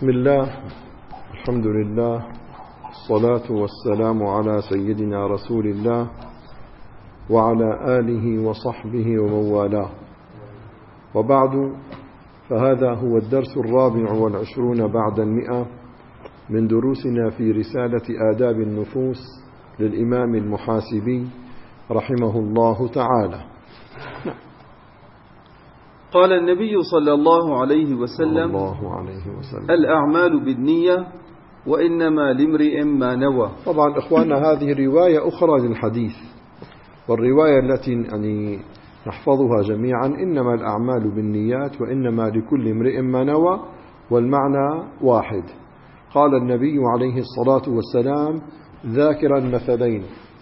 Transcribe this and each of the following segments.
بسم الله، الحمد لله، الصلاة والسلام على سيدنا رسول الله وعلى آله وصحبه ومن والاه، وبعد، فهذا هو الدرس 24 بعد 100 من دروسنا في رسالة آداب النفوس للإمام المحاسبي رحمه الله تعالى. قال النبي صلى الله عليه وسلم: الأعمال بالنية وإنما لامرئ ما نوى. طبعا إخواننا، هذه رواية أخرى للحديث، والرواية التي نحفظها جميعا: إنما الأعمال بالنيات وإنما لكل امرئ ما نوى، والمعنى واحد. قال النبي عليه الصلاة والسلام ذاكرا مثلين: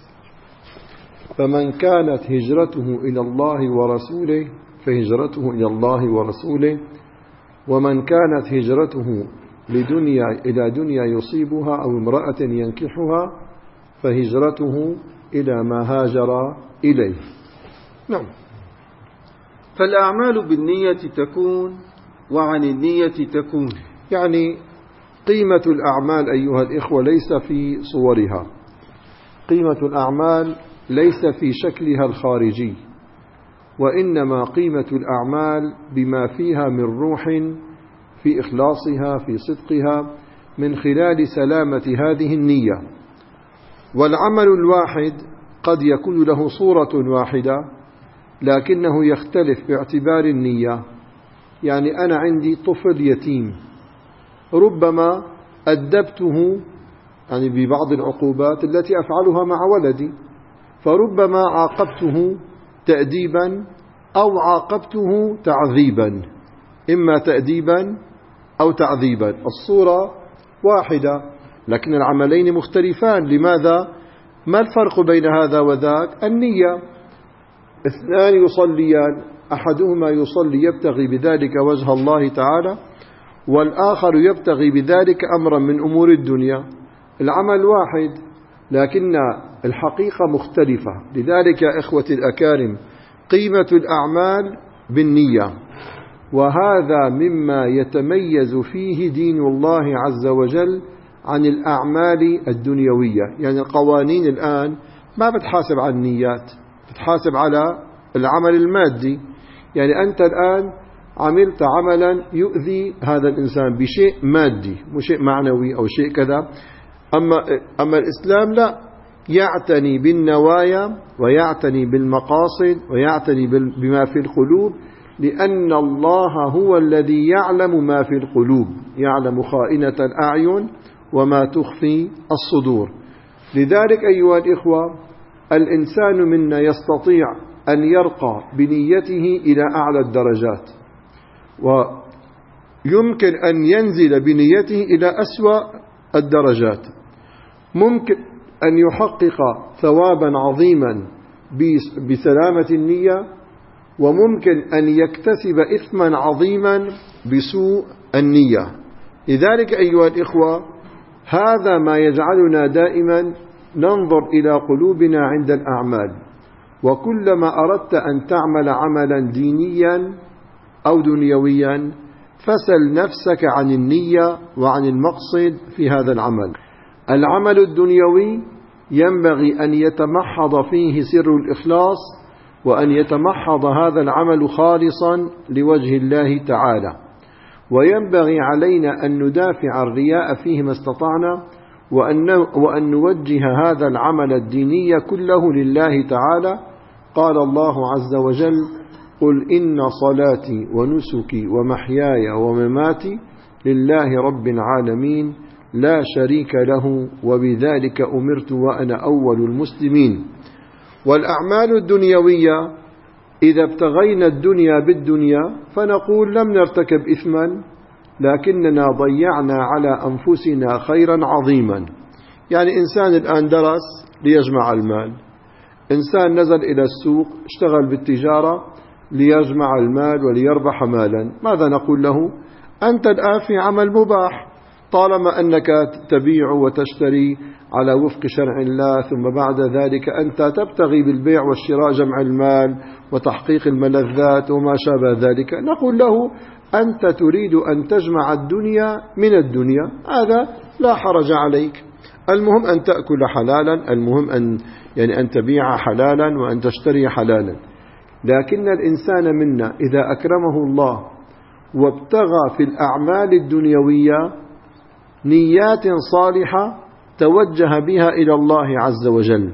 فمن كانت هجرته إلى الله ورسوله فهجرته إلى الله ورسوله، ومن كانت هجرته إلى دنيا يصيبها أو امرأة ينكحها فهجرته إلى ما هاجر إليه. نعم. فالأعمال بالنية تكون وعن النية تكون، يعني قيمة الأعمال أيها الإخوة ليس في صورها، قيمة الأعمال ليس في شكلها الخارجي، وإنما قيمة الأعمال بما فيها من روح في إخلاصها، في صدقها، من خلال سلامة هذه النية. والعمل الواحد قد يكون له صورة واحدة، لكنه يختلف باعتبار النية. يعني أنا عندي طفل يتيم، ربما أدبته يعني ببعض العقوبات التي أفعلها مع ولدي، فربما عاقبته تأديبا أو عاقبته تعذيبا، إما تأديبا أو تعذيبا، الصورة واحدة لكن العملين مختلفان. لماذا؟ ما الفرق بين هذا وذاك؟ النية. اثنان يصليان، أحدهما يصلي يبتغي بذلك وجه الله تعالى، والآخر يبتغي بذلك أمرا من أمور الدنيا. العمل واحد لكن الحقيقة مختلفة. لذلك يا إخوتي الأكارم، قيمة الأعمال بالنية، وهذا مما يتميز فيه دين الله عز وجل عن الأعمال الدنيوية. يعني القوانين الآن ما بتحاسب على النيات، بتحاسب على العمل المادي. يعني أنت الآن عملت عملا يؤذي هذا الإنسان بشيء مادي، مش شيء معنوي أو شيء كذا. أما الإسلام لا، يعتني بالنوايا ويعتني بالمقاصد ويعتني بما في القلوب، لأن الله هو الذي يعلم ما في القلوب، يعلم خائنة الأعين وما تخفي الصدور. لذلك أيها الإخوة، الإنسان منا يستطيع أن يرقى بنيته إلى أعلى الدرجات، ويمكن أن ينزل بنيته إلى أسوأ الدرجات. ممكن أن يحقق ثوابا عظيما بسلامة النية، وممكن أن يكتسب إثما عظيما بسوء النية. لذلك أيها الإخوة، هذا ما يجعلنا دائما ننظر إلى قلوبنا عند الأعمال. وكلما أردت أن تعمل عملا دينيا أو دنيويا فسل نفسك عن النية وعن المقصد في هذا العمل. العمل الدنيوي ينبغي أن يتمحض فيه سر الإخلاص، وأن يتمحض هذا العمل خالصا لوجه الله تعالى، وينبغي علينا أن ندافع الرياء فيه ما استطعنا، وأن نوجه هذا العمل الديني كله لله تعالى. قال الله عز وجل: قل إن صلاتي ونسكي ومحياي ومماتي لله رب العالمين لا شريك له وبذلك أمرت وأنا أول المسلمين. والأعمال الدنيوية إذا ابتغينا الدنيا بالدنيا فنقول لم نرتكب إثما، لكننا ضيعنا على أنفسنا خيرا عظيما. يعني إنسان الآن درس ليجمع المال، إنسان نزل إلى السوق اشتغل بالتجارة ليجمع المال وليربح مالا. ماذا نقول له؟ أنت الآن في عمل مباح، طالما أنك تبيع وتشتري على وفق شرع الله، ثم بعد ذلك أنت تبتغي بالبيع والشراء جمع المال وتحقيق الملذات وما شابه ذلك. نقول له: أنت تريد أن تجمع الدنيا من الدنيا، هذا لا حرج عليك. المهم أن تأكل حلالا، المهم أن تبيع حلالا وأن تشتري حلالا. لكن الإنسان منا إذا أكرمه الله وابتغى في الأعمال الدنيوية نيات صالحة توجه بها إلى الله عز وجل،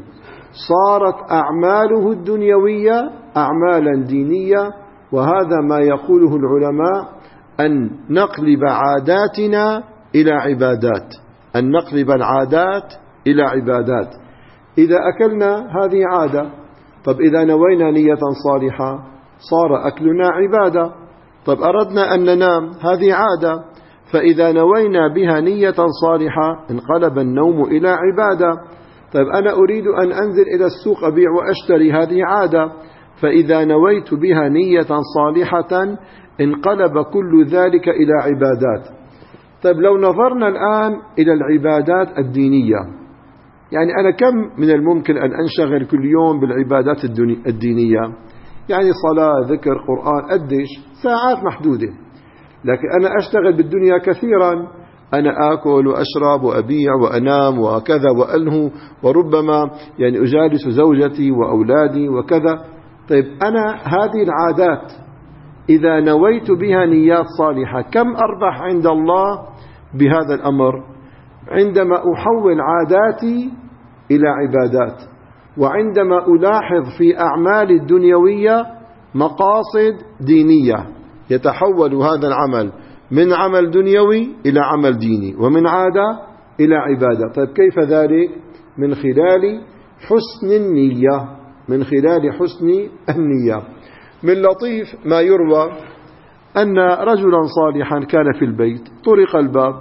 صارت أعماله الدنيوية أعمالا دينية. وهذا ما يقوله العلماء أن نقلب عاداتنا إلى عبادات، أن نقلب العادات إلى عبادات. إذا أكلنا هذه عادة، طب إذا نوينا نية صالحة صار أكلنا عبادة. طب أردنا أن ننام، هذه عادة، فإذا نوينا بها نية صالحة انقلب النوم إلى عبادة. طيب أنا أريد أن أنزل إلى السوق أبيع وأشتري، هذه عادة، فإذا نويت بها نية صالحة انقلب كل ذلك إلى عبادات. طيب لو نظرنا الآن إلى العبادات الدينية، يعني أنا كم من الممكن أن أنشغل كل يوم بالعبادات الدينية؟ يعني صلاة، ذكر، قرآن، قديش؟ ساعات محدودة. لكن أنا أشتغل بالدنيا كثيرا، أنا آكل وأشرب وأبيع وأنام وكذا وألهو، وربما يعني أجالس زوجتي وأولادي وكذا. طيب أنا هذه العادات إذا نويت بها نيات صالحة كم أربح عند الله بهذا الأمر؟ عندما أحول عاداتي إلى عبادات، وعندما ألاحظ في أعمال الدنيوية مقاصد دينية، يتحول هذا العمل من عمل دنيوي إلى عمل ديني، ومن عادة إلى عبادة. طيب كيف ذلك؟ من خلال حسن النية، من خلال حسن النية. من لطيف ما يروى أن رجلا صالحا كان في البيت، طرق الباب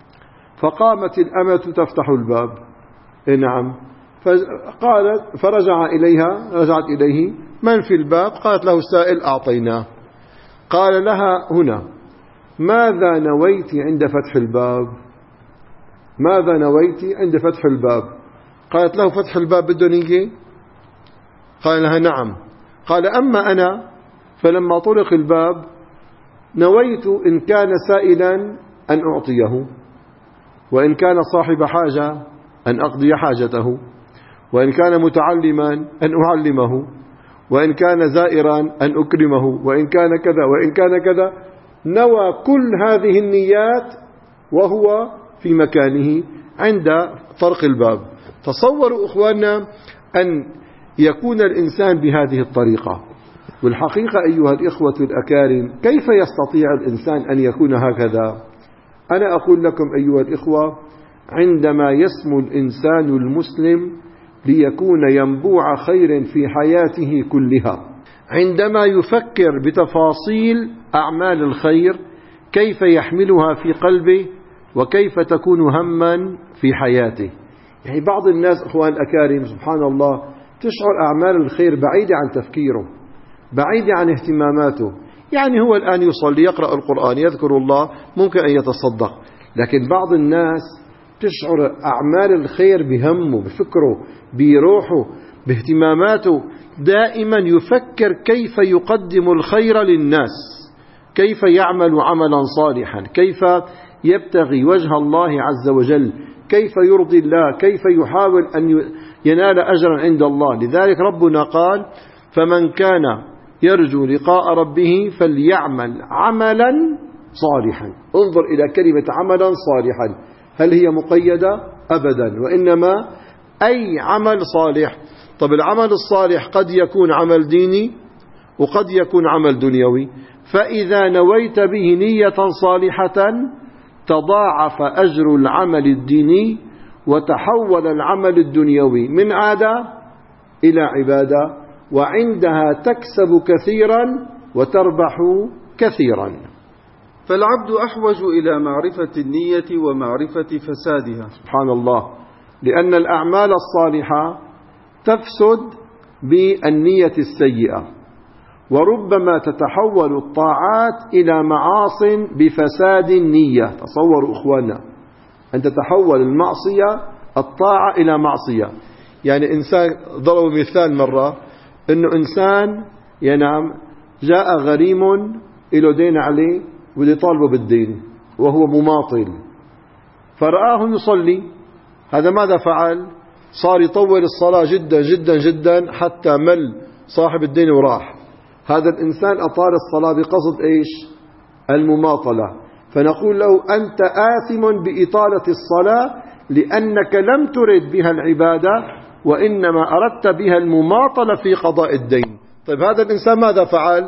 فقامت الأمة تفتح الباب، نعم، فقالت رجعت إليه، من في الباب؟ قالت له السائل أعطيناه. قال لها هنا ماذا نويت عند فتح الباب؟ ماذا نويت عند فتح الباب؟ قالت له فتح الباب بده نية؟ قال لها نعم. قال أما أنا فلما طرق الباب نويت إن كان سائلا أن أعطيه، وإن كان صاحب حاجة أن أقضي حاجته، وإن كان متعلما أن أعلمه، وإن كان زائرا أن أكرمه، وإن كان كذا وإن كان كذا. نوى كل هذه النيات وهو في مكانه عند طرق الباب. تصوروا إخواننا أن يكون الإنسان بهذه الطريقة. والحقيقة أيها الإخوة الأكارم، كيف يستطيع الإنسان أن يكون هكذا؟ أنا أقول لكم أيها الإخوة، عندما يسمو الإنسان المسلم ليكون ينبوع خير في حياته كلها، عندما يفكر بتفاصيل أعمال الخير كيف يحملها في قلبه وكيف تكون هما في حياته. يعني بعض الناس إخوان الأكارم سبحان الله تشعر أعمال الخير بعيدة عن تفكيره، بعيدة عن اهتماماته. يعني هو الآن يصلي، يقرأ القرآن، يذكر الله، ممكن أن يتصدق، لكن بعض الناس تشعر أعمال الخير بهمه، بفكره، بروحه، باهتماماته، دائما يفكر كيف يقدم الخير للناس، كيف يعمل عملا صالحا، كيف يبتغي وجه الله عز وجل، كيف يرضي الله، كيف يحاول أن ينال أجرا عند الله. لذلك ربنا قال فمن كان يرجو لقاء ربه فليعمل عملا صالحا. انظر إلى كلمة عملا صالحا، هل هي مقيدة؟ أبدا، وإنما أي عمل صالح. طب العمل الصالح قد يكون عمل ديني وقد يكون عمل دنيوي، فإذا نويت به نية صالحة تضاعف أجر العمل الديني وتحول العمل الدنيوي من عادة إلى عبادة، وعندها تكسب كثيرا وتربح كثيرا. فالعبد أحوج إلى معرفة النية ومعرفة فسادها. سبحان الله، لأن الأعمال الصالحة تفسد بالنية السيئة، وربما تتحول الطاعات إلى معاص بفساد النية. تصوروا إخواننا أن تتحول المعصية الطاعة إلى معصية. يعني إنسان، ضربوا مثال مرة إنه إنسان ينام، جاء غريم إله دين عليه وبده يطالبه بالدين وهو مماطل، فرآه يصلي، هذا ماذا فعل؟ صار يطول الصلاة جدا جدا جدا حتى مل صاحب الدين وراح. هذا الإنسان أطال الصلاة بقصد إيش؟ المماطلة. فنقول له أنت آثم بإطالة الصلاة لأنك لم ترد بها العبادة وإنما أردت بها المماطلة في قضاء الدين. طيب هذا الإنسان ماذا فعل؟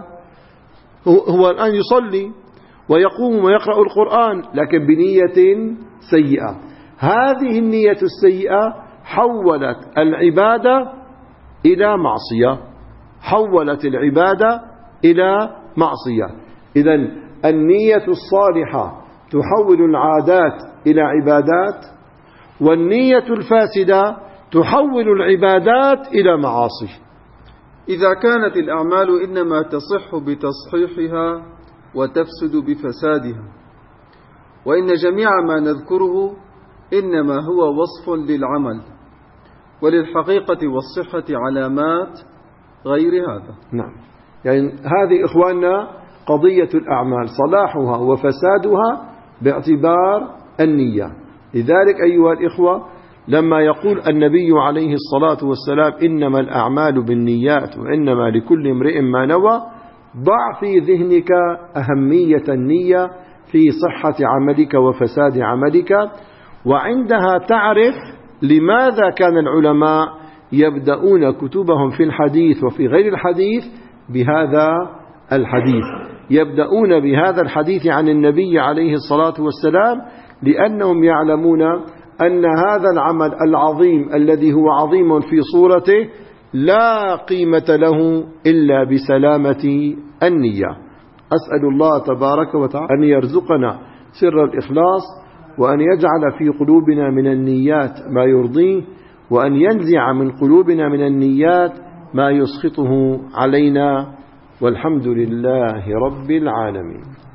هو الآن يصلي ويقوم ويقرأ القرآن لكن بنية سيئة. هذه النية السيئة حولت العبادة إلى معصية، حولت العبادة إلى معصية. إذن النية الصالحة تحول العادات إلى عبادات، والنية الفاسدة تحول العبادات إلى معاصي. إذا كانت الأعمال إنما تصح بتصحيحها وتفسد بفسادها، وإن جميع ما نذكره إنما هو وصف للعمل، وللحقيقة والصحة علامات غير هذا. نعم، يعني هذه إخواننا قضية الأعمال صلاحها وفسادها باعتبار النية. لذلك أيها الإخوة لما يقول النبي عليه الصلاة والسلام إنما الأعمال بالنيات وإنما لكل امرئ ما نوى، ضع في ذهنك أهمية النية في صحة عملك وفساد عملك، وعندها تعرف لماذا كان العلماء يبدأون كتبهم في الحديث وفي غير الحديث بهذا الحديث. يبدأون بهذا الحديث عن النبي عليه الصلاة والسلام لأنهم يعلمون أن هذا العمل العظيم الذي هو عظيم في صورته لا قيمة له إلا بسلامة النية. أسأل الله تبارك وتعالى أن يرزقنا سر الإخلاص، وأن يجعل في قلوبنا من النيات ما يرضيه، وأن ينزع من قلوبنا من النيات ما يسخطه علينا، والحمد لله رب العالمين.